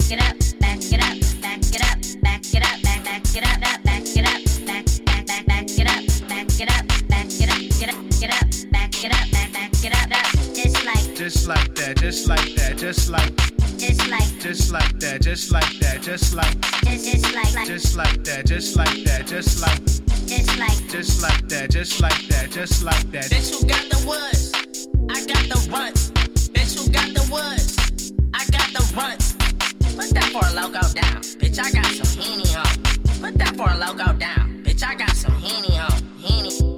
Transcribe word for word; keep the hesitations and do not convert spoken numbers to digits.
it up, back it up, back it up, back it up, back back it up, back it up, back back back back it up, back it up, back it up, get up, get up, back it up, back back it up, just like, just like that, just like that, just like, just like, just like that, just like that, just like, just just like, just like that, just like that, just like, just like, just like that, just like that, just like that. Bitch, who got the woods? I got the runs. Bitch, who got the woods? I got the runs. Put that for a logo down. Bitch, I got some Henny on. Put that for a logo down. Bitch, I got some Henny on. Henny.